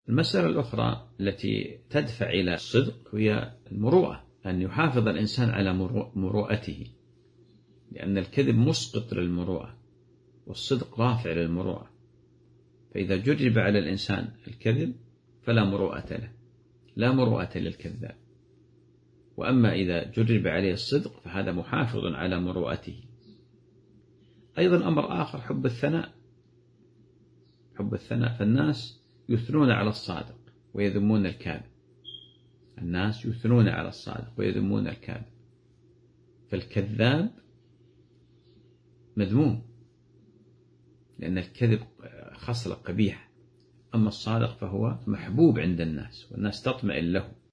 المسألة الأخرى التي تدفع إلى الصدق هي المروءة، أن يحافظ الإنسان على مروءته، لأن الكذب مسقط للمروءة والصدق رافع للمروءة. فإذا جرب على الإنسان الكذب فلا مروءة له، لا مروءة للكذاب. وأما إذا جرب عليه الصدق فهذا محافظ على مروءته. أيضا أمر آخر حب الثناء، حب الثناء، فالناس يثنون على الصادق ويذمون الكاذب، الناس يثنون على الصادق ويذمون الكاذب، فالكذاب مذموم لأن الكذب خصلة قبيحة، أما الصادق فهو محبوب عند الناس والناس تطمئن له.